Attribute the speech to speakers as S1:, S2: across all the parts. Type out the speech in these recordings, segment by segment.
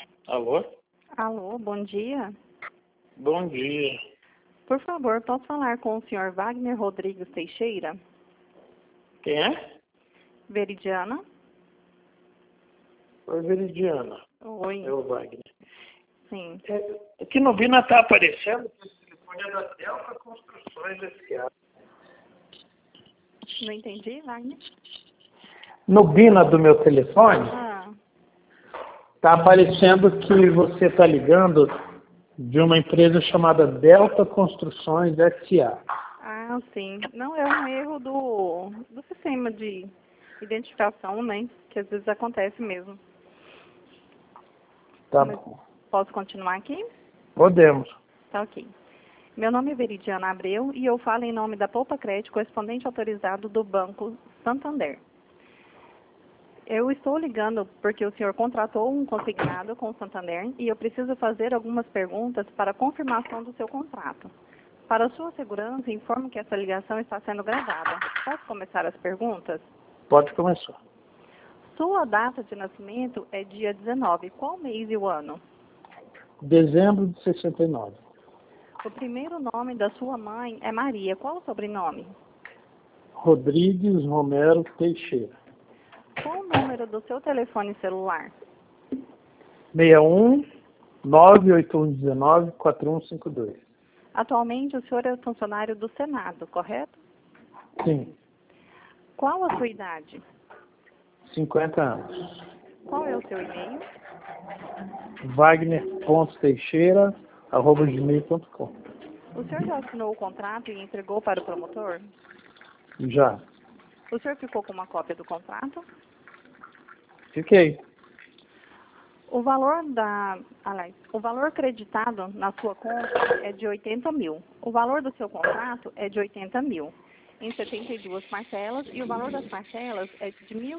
S1: Alô?
S2: Alô, bom dia.
S1: Bom dia.
S2: Por favor, posso falar com o senhor Wagner Rodrigues Teixeira?
S1: Quem é?
S2: Veridiana?
S1: Oi, Veridiana.
S2: Oi.
S1: É o Wagner.
S2: Sim.
S1: Aqui no Bina está aparecendo que esse telefone é da Delta Construções S.A.
S2: Não entendi, Wagner?
S1: No Bina do meu telefone, está aparecendo que você está ligando de uma empresa chamada Delta Construções S.A.
S2: Ah, sim. Não, é um erro do sistema de identificação, né? Que às vezes acontece mesmo.
S1: Tá
S2: Mas
S1: bom.
S2: posso continuar aqui?
S1: Podemos.
S2: Tá ok. Meu nome é Veridiana Abreu e eu falo em nome da Poupa Crédito, correspondente autorizado do Banco Santander. Eu estou ligando porque o senhor contratou um consignado com o Santander e eu preciso fazer algumas perguntas para confirmação do seu contrato. Para sua segurança, informo que essa ligação está sendo gravada. Posso começar as perguntas?
S1: Pode começar.
S2: Sua data de nascimento é dia 19. Qual mês e o ano?
S1: Dezembro de 69.
S2: O primeiro nome da sua mãe é Maria. Qual o sobrenome?
S1: Rodrigues Romero Teixeira.
S2: Qual o número do seu telefone celular?
S1: 61 98119 4152.
S2: Atualmente, o senhor é funcionário do Senado, correto?
S1: Sim,
S2: Qual a sua idade?
S1: 50 anos.
S2: Qual é o seu e-mail?
S1: Wagner.teixeira@gmail.com.
S2: O senhor já assinou o contrato e entregou para o promotor?
S1: Já.
S2: O senhor ficou com uma cópia do contrato?
S1: Fiquei.
S2: O valor o valor creditado na sua conta é de 80 mil. O valor do seu contrato é de 80 mil, em 72 parcelas, e o valor das parcelas é de R$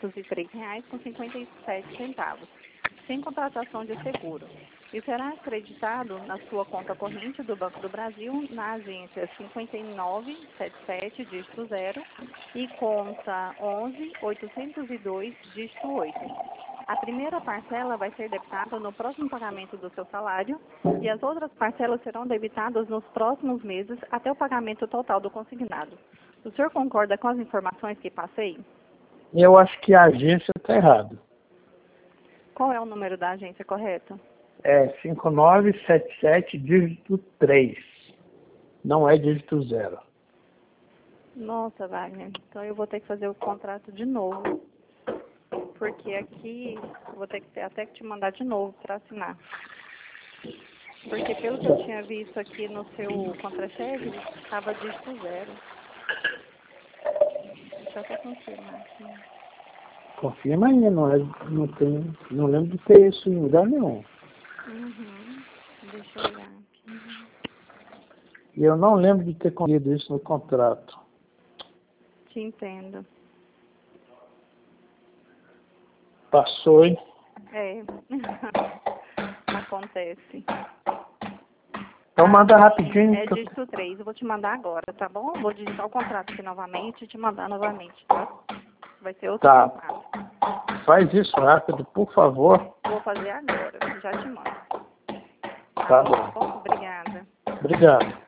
S2: 1.503,57, sem contratação de seguro. E será acreditado na sua conta corrente do Banco do Brasil, na agência 5977, dígito 0, e conta 11802, dígito 8. A primeira parcela vai ser debitada no próximo pagamento do seu salário e as outras parcelas serão debitadas nos próximos meses até o pagamento total do consignado. O senhor concorda com as informações que passei?
S1: Eu acho que a agência está errada.
S2: Qual é o número da agência correto?
S1: É 5977, dígito 3. Não é dígito 0.
S2: Nossa, Wagner, então eu vou ter que fazer o contrato de novo. Porque aqui eu vou ter que até te mandar de novo para assinar. Porque pelo que eu tinha visto aqui no seu contra-cheque, estava dígito 0. Deixa eu até confirmar aqui.
S1: Confirma aí, não lembro de ter isso em lugar nenhum.
S2: Deixa eu olhar aqui.
S1: E eu não lembro de ter conseguido isso no contrato.
S2: Te entendo.
S1: Passou, hein?
S2: É. Acontece.
S1: Então manda rapidinho.
S2: É dígito 3. Eu vou te mandar agora, tá bom? Eu vou digitar o contrato aqui novamente e te mandar novamente, tá? Vai ser outro contrato.
S1: Faz isso rápido, por favor.
S2: Vou fazer agora. Já te mando.
S1: Tá bom.
S2: Obrigada.
S1: Obrigado.